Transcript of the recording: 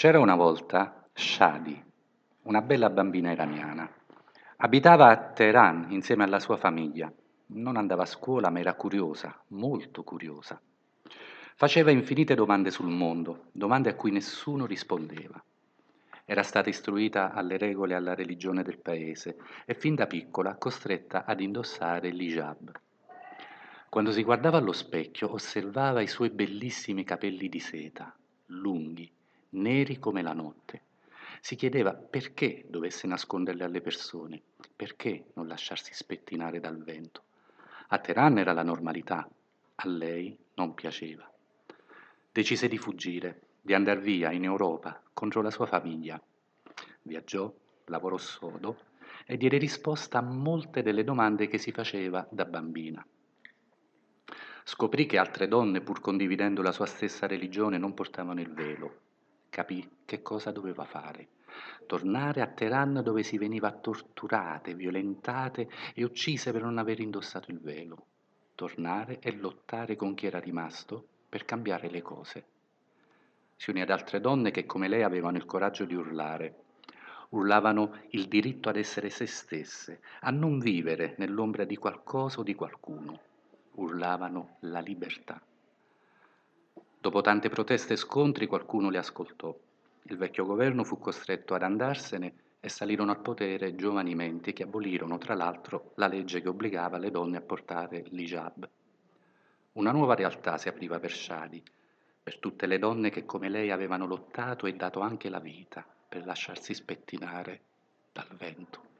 C'era una volta Shadi, una bella bambina iraniana. Abitava a Teheran insieme alla sua famiglia. Non andava a scuola, ma era curiosa, molto curiosa. Faceva infinite domande sul mondo, domande a cui nessuno rispondeva. Era stata istruita alle regole e alla religione del paese e fin da piccola costretta ad indossare l'hijab. Quando si guardava allo specchio osservava i suoi bellissimi capelli di seta, lunghi, neri come la notte. Si chiedeva perché dovesse nasconderli alle persone, perché non lasciarsi spettinare dal vento. A Teheran era la normalità, a lei non piaceva. Decise di fuggire, di andar via in Europa contro la sua famiglia. Viaggiò, lavorò sodo e diede risposta a molte delle domande che si faceva da bambina. Scoprì che altre donne, pur condividendo la sua stessa religione, non portavano il velo. Capì che cosa doveva fare. Tornare a Teheran dove si veniva torturate, violentate e uccise per non aver indossato il velo. Tornare e lottare con chi era rimasto per cambiare le cose. Si unì ad altre donne che come lei avevano il coraggio di urlare. Urlavano il diritto ad essere se stesse, a non vivere nell'ombra di qualcosa o di qualcuno. Urlavano la libertà. Dopo tante proteste e scontri qualcuno le ascoltò. Il vecchio governo fu costretto ad andarsene e salirono al potere giovani menti che abolirono tra l'altro la legge che obbligava le donne a portare l'hijab. Una nuova realtà si apriva per Shadi, per tutte le donne che come lei avevano lottato e dato anche la vita per lasciarsi spettinare dal vento.